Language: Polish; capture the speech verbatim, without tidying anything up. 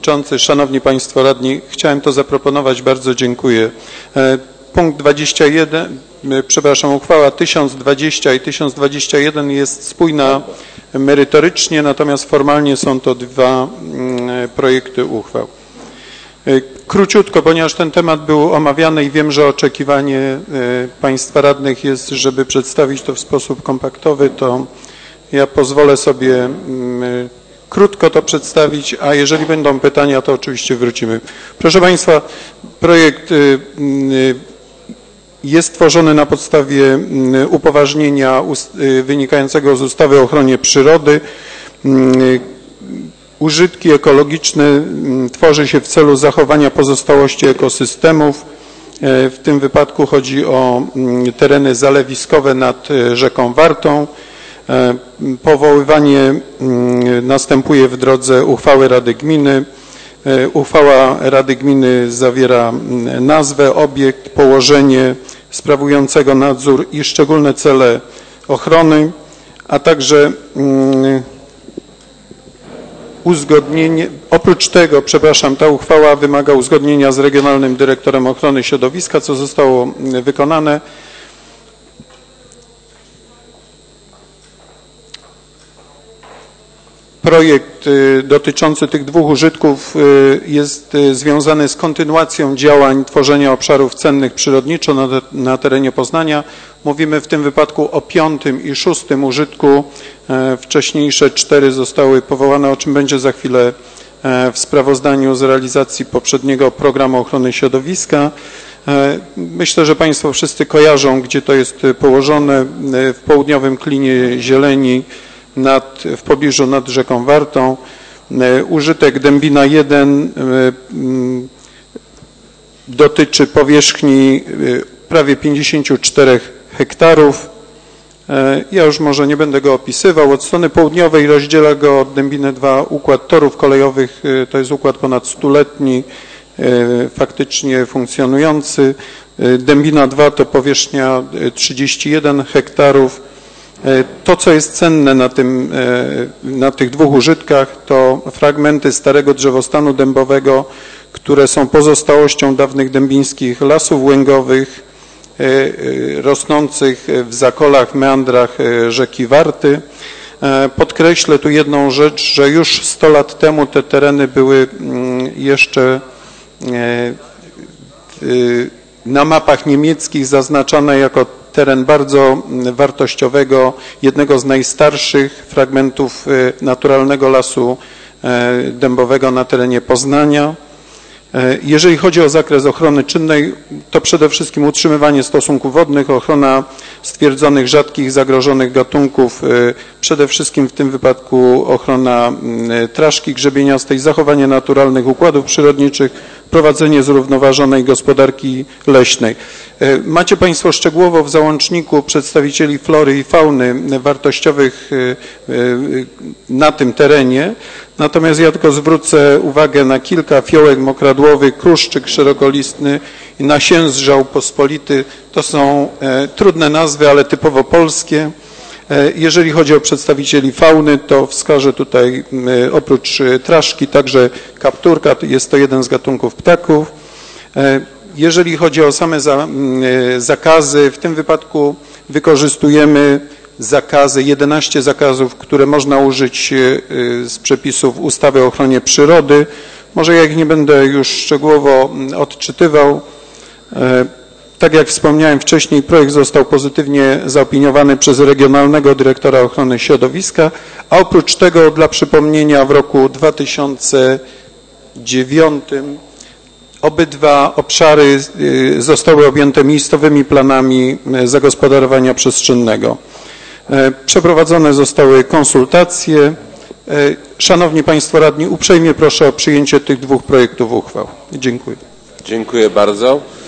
Przewodniczący, Szanowni Państwo Radni, chciałem to zaproponować, bardzo dziękuję. Punkt dwadzieścia jeden, przepraszam, uchwała tysiąc dwadzieścia i tysiąc dwadzieścia jeden jest spójna merytorycznie, natomiast formalnie są to dwa projekty uchwał. Króciutko, ponieważ ten temat był omawiany i wiem, że oczekiwanie Państwa radnych jest, żeby przedstawić to w sposób kompaktowy, to ja pozwolę sobie krótko to przedstawić, a jeżeli będą pytania, to oczywiście wrócimy. Proszę Państwa, projekt jest tworzony na podstawie upoważnienia wynikającego z ustawy o ochronie przyrody. Użytki ekologiczne tworzy się w celu zachowania pozostałości ekosystemów. W tym wypadku chodzi o tereny zalewiskowe nad rzeką Wartą. Powoływanie następuje w drodze uchwały Rady Gminy. Uchwała Rady Gminy zawiera nazwę, obiekt, położenie sprawującego nadzór i szczególne cele ochrony, a także uzgodnienie, oprócz tego, przepraszam, ta uchwała wymaga uzgodnienia z Regionalnym Dyrektorem Ochrony Środowiska, co zostało wykonane. Projekt dotyczący tych dwóch użytków jest związany z kontynuacją działań tworzenia obszarów cennych przyrodniczo na, na terenie Poznania. Mówimy w tym wypadku o piątym i szóstym użytku. Wcześniejsze cztery zostały powołane, o czym będzie za chwilę w sprawozdaniu z realizacji poprzedniego programu ochrony środowiska. Myślę, że Państwo wszyscy kojarzą, gdzie to jest położone, w południowym klinie zieleni, Nad, w pobliżu nad rzeką Wartą. Użytek Dębina jeden dotyczy powierzchni prawie pięćdziesięciu czterech hektarów. Ja już może nie będę go opisywał. Od strony południowej rozdziela go od Dębiny dwa układ torów kolejowych. To jest układ ponad stuletni, faktycznie funkcjonujący. Dębina dwa to powierzchnia trzydzieści jeden hektarów. To, co jest cenne na, tym, na tych dwóch użytkach, to fragmenty starego drzewostanu dębowego, które są pozostałością dawnych dębińskich lasów łęgowych, rosnących w zakolach, meandrach rzeki Warty. Podkreślę tu jedną rzecz, że już sto lat temu te tereny były jeszcze na mapach niemieckich zaznaczane jako teren bardzo wartościowego, jednego z najstarszych fragmentów naturalnego lasu dębowego na terenie Poznania. Jeżeli chodzi o zakres ochrony czynnej, to przede wszystkim utrzymywanie stosunków wodnych, ochrona stwierdzonych rzadkich, zagrożonych gatunków, przede wszystkim w tym wypadku ochrona traszki grzebieniastej, zachowanie naturalnych układów przyrodniczych, prowadzenie zrównoważonej gospodarki leśnej. Macie Państwo szczegółowo w załączniku przedstawicieli flory i fauny wartościowych na tym terenie, natomiast ja tylko zwrócę uwagę na kilka: fiołek mokradłowy, kruszczyk szerokolistny i nasiężał pospolity. To są trudne nazwy, ale typowo polskie. Jeżeli chodzi o przedstawicieli fauny, to wskażę tutaj oprócz traszki także kapturka, jest to jeden z gatunków ptaków. Jeżeli chodzi o same zakazy, w tym wypadku wykorzystujemy zakazy, jedenaście zakazów, które można użyć z przepisów ustawy o ochronie przyrody. Może ja ich nie będę już szczegółowo odczytywał. Tak jak wspomniałem wcześniej, projekt został pozytywnie zaopiniowany przez Regionalnego Dyrektora Ochrony Środowiska, a oprócz tego, dla przypomnienia, w roku dwa tysiące dziewiątym obydwa obszary zostały objęte miejscowymi planami zagospodarowania przestrzennego. Przeprowadzone zostały konsultacje. Szanowni Państwo Radni, uprzejmie proszę o przyjęcie tych dwóch projektów uchwał. Dziękuję. Dziękuję bardzo.